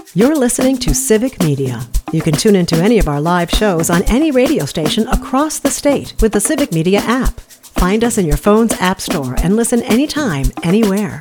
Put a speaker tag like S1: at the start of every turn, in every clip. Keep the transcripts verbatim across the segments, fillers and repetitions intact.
S1: You're listening to Civic Media. You can tune into any of our live shows on any radio station across the state with the Civic Media app. Find us in your phone's app store and listen anytime, anywhere.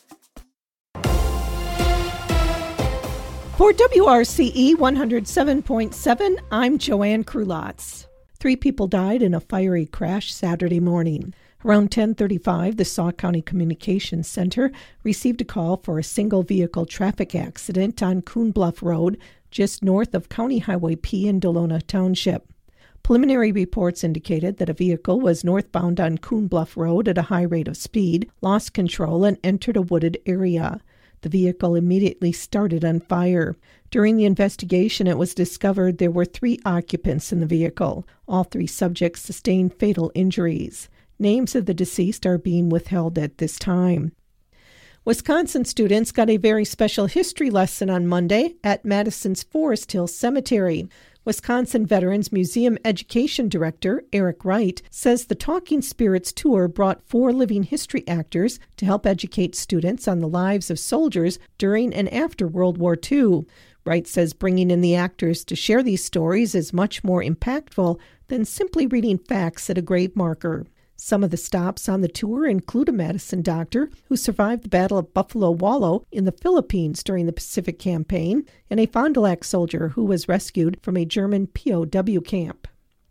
S2: For W R C E one oh seven point seven, I'm Joanne Krulotz. Three people died in a fiery crash Saturday morning. Around ten thirty-five, the Sauk County Communications Center received a call for a single-vehicle traffic accident on Coon Bluff Road, just north of County Highway P in Delona Township. Preliminary reports indicated that a vehicle was northbound on Coon Bluff Road at a high rate of speed, lost control, and entered a wooded area. The vehicle immediately started on fire. During the investigation, it was discovered there were three occupants in the vehicle. All three subjects sustained fatal injuries. Names of the deceased are being withheld at this time. Wisconsin students got a very special history lesson on Monday at Madison's Forest Hill Cemetery. Wisconsin Veterans Museum Education Director Eric Wright says the Talking Spirits Tour brought four living history actors to help educate students on the lives of soldiers during and after World War Two. Wright says bringing in the actors to share these stories is much more impactful than simply reading facts at a grave marker. Some of the stops on the tour include a Madison doctor who survived the Battle of Buffalo Wallow in the Philippines during the Pacific Campaign, and a Fond du Lac soldier who was rescued from a German P O W camp.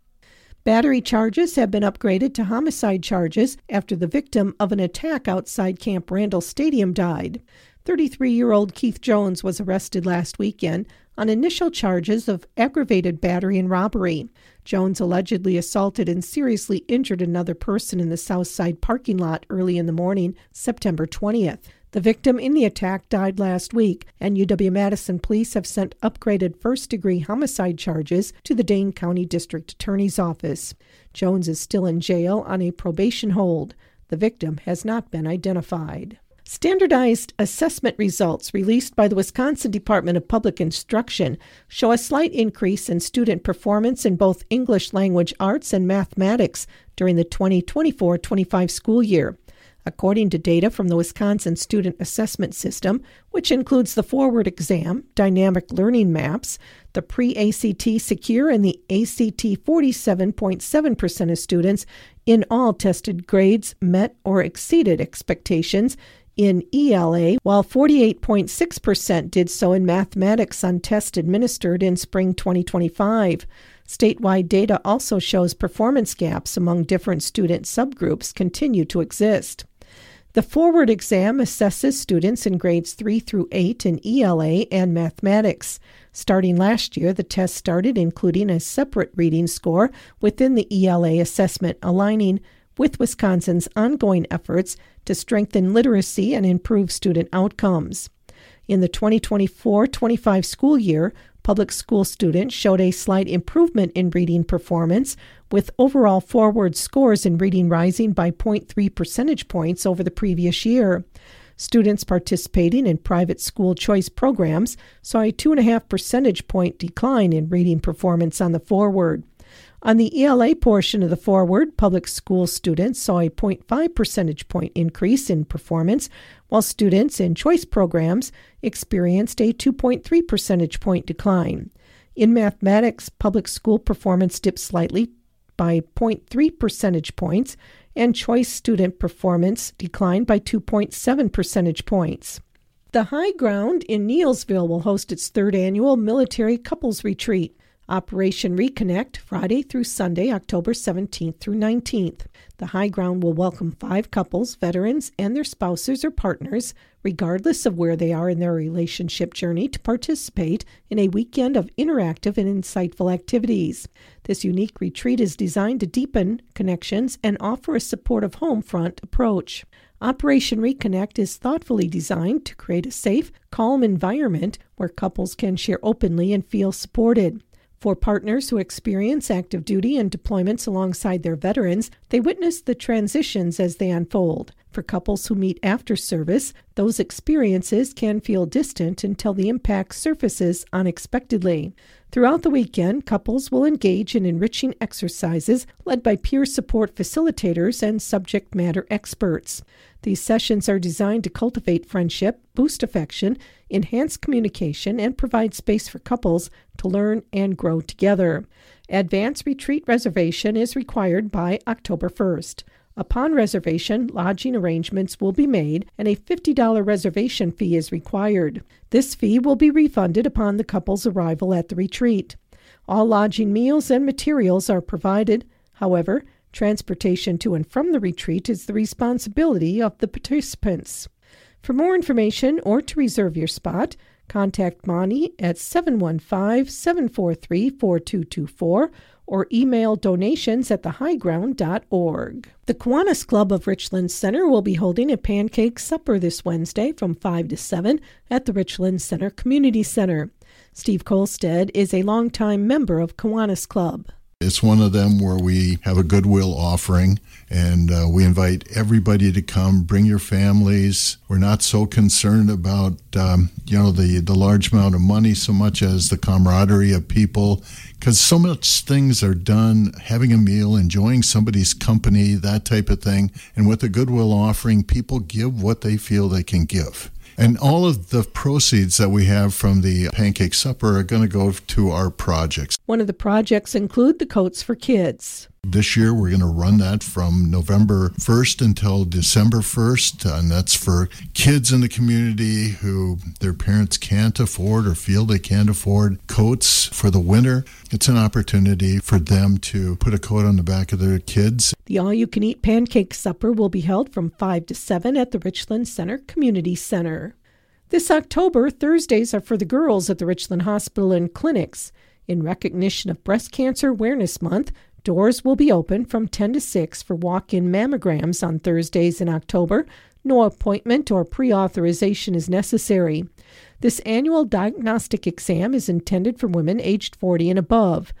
S2: Battery charges have been upgraded to homicide charges after the victim of an attack outside Camp Randall Stadium died. thirty-three-year-old Keith Jones was arrested last weekend on initial charges of aggravated battery and robbery. Jones allegedly assaulted and seriously injured another person in the South Side parking lot early in the morning, September twentieth. The victim in the attack died last week, and U W-Madison police have sent upgraded first-degree homicide charges to the Dane County District Attorney's Office. Jones is still in jail on a probation hold. The victim has not been identified. Standardized assessment results released by the Wisconsin Department of Public Instruction show a slight increase in student performance in both English language arts and mathematics during the twenty twenty-four twenty-five school year. According to data from the Wisconsin Student Assessment System, which includes the Forward Exam, Dynamic Learning Maps, the Pre-A C T Secure, and the A C T, forty-seven point seven percent of students in all tested grades met or exceeded expectations in E L A, while forty-eight point six percent did so in mathematics on tests administered in spring twenty twenty-five. Statewide data also shows performance gaps among different student subgroups continue to exist. The Forward Exam assesses students in grades three through eight in E L A and mathematics. Starting last year, the test started including a separate reading score within the E L A assessment, aligning with Wisconsin's ongoing efforts to strengthen literacy and improve student outcomes. In the twenty twenty-four twenty-five school year, public school students showed a slight improvement in reading performance, with overall forward scores in reading rising by zero point three percentage points over the previous year. Students participating in private school choice programs saw a two point five percentage point decline in reading performance on the forward. On the E L A portion of the Forward, public school students saw a zero point five percentage point increase in performance, while students in choice programs experienced a two point three percentage point decline. In mathematics, public school performance dipped slightly by zero point three percentage points, and choice student performance declined by two point seven percentage points. The High Ground in Neillsville will host its third annual Military Couples Retreat. Operation Reconnect, Friday through Sunday, October seventeenth through nineteenth. The High Ground will welcome five couples, veterans, and their spouses or partners, regardless of where they are in their relationship journey, to participate in a weekend of interactive and insightful activities. This unique retreat is designed to deepen connections and offer a supportive home front approach. Operation Reconnect is thoughtfully designed to create a safe, calm environment where couples can share openly and feel supported. For partners who experience active duty and deployments alongside their veterans, they witness the transitions as they unfold. For couples who meet after service, those experiences can feel distant until the impact surfaces unexpectedly. Throughout the weekend, couples will engage in enriching exercises led by peer support facilitators and subject matter experts. These sessions are designed to cultivate friendship, boost affection, enhance communication, and provide space for couples to learn and grow together. Advance retreat reservation is required by October first. Upon reservation, lodging arrangements will be made and a fifty dollars reservation fee is required. This fee will be refunded upon the couple's arrival at the retreat. All lodging, meals, and materials are provided. However, transportation to and from the retreat is the responsibility of the participants. For more information or to reserve your spot, contact Monty at seven one five, seven four three, four two two four or email donations at the high ground dot org. The Kiwanis Club of Richland Center will be holding a pancake supper this Wednesday from five to seven at the Richland Center Community Center. Steve Kolstad is a longtime member of Kiwanis Club.
S3: It's one of them where we have a goodwill offering, and uh, we invite everybody to come. Bring your families. We're not so concerned about um, you know the, the large amount of money so much as the camaraderie of people, because so much things are done, having a meal, enjoying somebody's company, that type of thing. And with the goodwill offering, people give what they feel they can give. And all of the proceeds that we have from the pancake supper are going to go to our projects.
S2: One of the projects include the Coats for Kids.
S3: This year, we're going to run that from November first until December first, and that's for kids in the community who their parents can't afford or feel they can't afford coats for the winter. It's an opportunity for them to put a coat on the back of their kids.
S2: The all-you-can-eat pancake supper will be held from five to seven at the Richland Center Community Center. This October, Thursdays are for the girls at the Richland Hospital and Clinics. In recognition of Breast Cancer Awareness Month, doors will be open from ten to six for walk-in mammograms on Thursdays in October. No appointment or pre-authorization is necessary. This annual diagnostic exam is intended for women aged forty and above.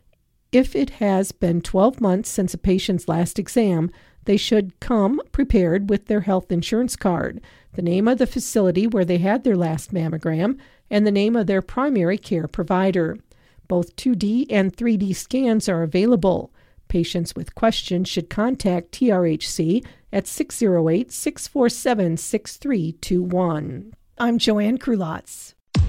S2: If it has been twelve months since a patient's last exam, they should come prepared with their health insurance card, the name of the facility where they had their last mammogram, and the name of their primary care provider. Both two D and three D scans are available. Patients with questions should contact T R H C at six oh eight, six four seven, six three two one. I'm Joanne Krulotz.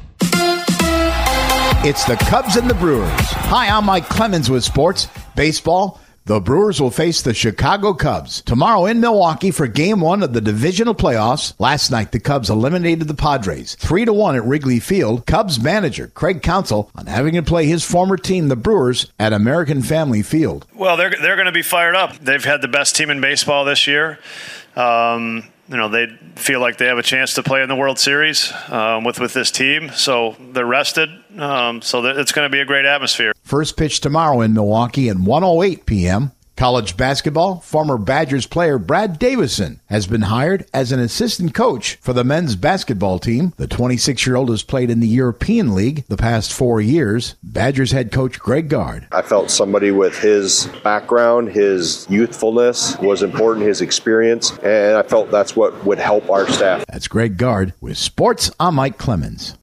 S4: It's the Cubs and the Brewers. Hi, I'm Mike Clemens with sports. Baseball. The Brewers will face the Chicago Cubs tomorrow in Milwaukee for Game One of the divisional playoffs. Last night, the Cubs eliminated the Padres three to one at Wrigley Field. Cubs manager Craig Counsell on having to play his former team, the Brewers, at American Family Field.
S5: Well, they're they're going to be fired up. They've had the best team in baseball this year. Um, you know, they feel like they have a chance to play in the World Series um, with with this team, so they're rested. Um, so it's going to be a great atmosphere.
S4: First pitch tomorrow in Milwaukee at one oh eight p.m. College basketball, former Badgers player Brad Davison has been hired as an assistant coach for the men's basketball team. The twenty-six-year-old has played in the European League the past four years. Badgers head coach Greg Gard.
S6: I felt somebody with his background, his youthfulness was important, his experience, and I felt that's what would help our staff.
S4: That's Greg Gard with Sports. I'm Mike Clemens.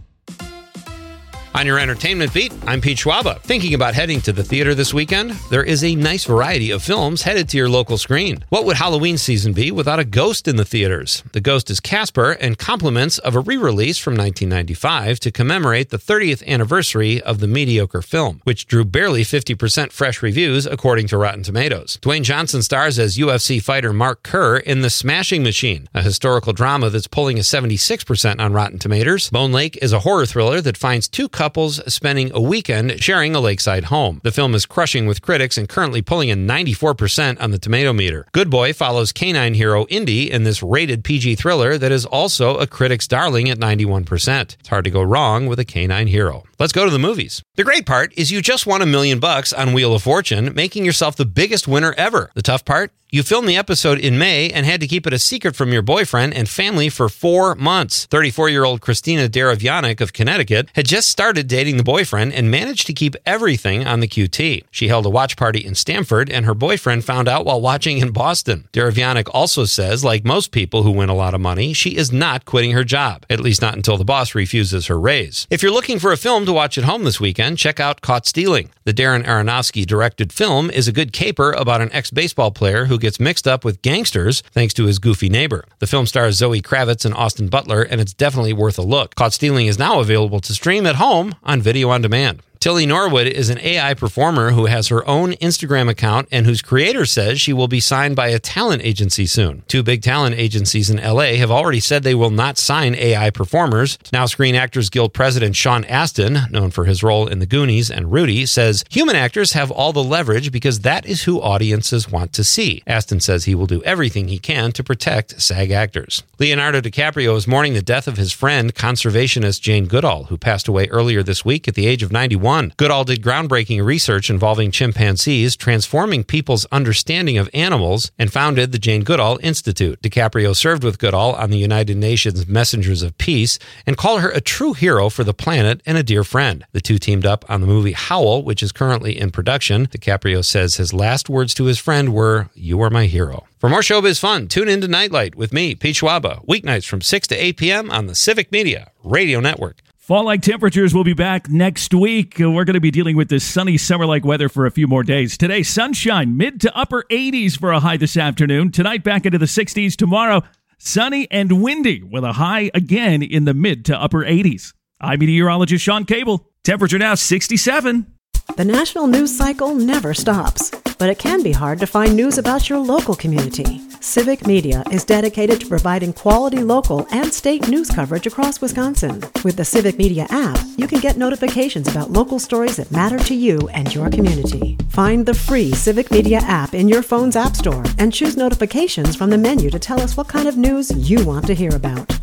S7: On your entertainment beat, I'm Pete Schwaba. Thinking about heading to the theater this weekend? There is a nice variety of films headed to your local screen. What would Halloween season be without a ghost in the theaters? The Ghost is Casper and compliments of a re-release from nineteen ninety-five to commemorate the thirtieth anniversary of the mediocre film, which drew barely fifty percent fresh reviews according to Rotten Tomatoes. Dwayne Johnson stars as U F C fighter Mark Kerr in The Smashing Machine, a historical drama that's pulling a seventy-six percent on Rotten Tomatoes. Bone Lake is a horror thriller that finds two couples spending a weekend sharing a lakeside home. The film is crushing with critics and currently pulling a ninety-four percent on the tomato meter. Good Boy follows canine hero Indy in this rated P G thriller that is also a critic's darling at ninety-one percent. It's hard to go wrong with a canine hero. Let's go to the movies. The great part is you just won a million bucks on Wheel of Fortune, making yourself the biggest winner ever. The tough part? You filmed the episode in May and had to keep it a secret from your boyfriend and family for four months. thirty-four-year-old Christina Daravianic of Connecticut had just started dating the boyfriend and managed to keep everything on the Q T. She held a watch party in Stamford, and her boyfriend found out while watching in Boston. Daravianic also says, like most people who win a lot of money, she is not quitting her job, at least not until the boss refuses her raise. If you're looking for a film to watch at home this weekend, check out Caught Stealing. The Darren Aronofsky-directed film is a good caper about an ex-baseball player who gets mixed up with gangsters thanks to his goofy neighbor. The film stars Zoe Kravitz and Austin Butler, and it's definitely worth a look. Caught Stealing is now available to stream at home on video on demand. Tilly Norwood is an A I performer who has her own Instagram account and whose creator says she will be signed by a talent agency soon. Two big talent agencies in L A have already said they will not sign A I performers. Now Screen Actors Guild President Sean Astin, known for his role in The Goonies and Rudy, says human actors have all the leverage because that is who audiences want to see. Astin says he will do everything he can to protect SAG actors. Leonardo DiCaprio is mourning the death of his friend, conservationist Jane Goodall, who passed away earlier this week at the age of ninety-one. Goodall did groundbreaking research involving chimpanzees, transforming people's understanding of animals, and founded the Jane Goodall Institute. DiCaprio served with Goodall on the United Nations Messengers of Peace and called her a true hero for the planet and a dear friend. The two teamed up on the movie Howl, which is currently in production. DiCaprio says his last words to his friend were, "You are my hero." For more showbiz fun, tune in to Nightlight with me, Pete Schwaba, weeknights from six to eight p.m. on the Civic Media Radio Network.
S8: Fall-like temperatures will be back next week. We're going to be dealing with this sunny summer-like weather for a few more days. Today, sunshine, mid to upper eighties for a high this afternoon. Tonight, back into the sixties. Tomorrow, sunny and windy with a high again in the mid to upper eighties. I'm meteorologist Sean Cable. Temperature now sixty-seven.
S1: The national news cycle never stops, but it can be hard to find news about your local community. Civic Media is dedicated to providing quality local and state news coverage across Wisconsin. With the Civic Media app, you can get notifications about local stories that matter to you and your community. Find the free Civic Media app in your phone's app store and choose notifications from the menu to tell us what kind of news you want to hear about.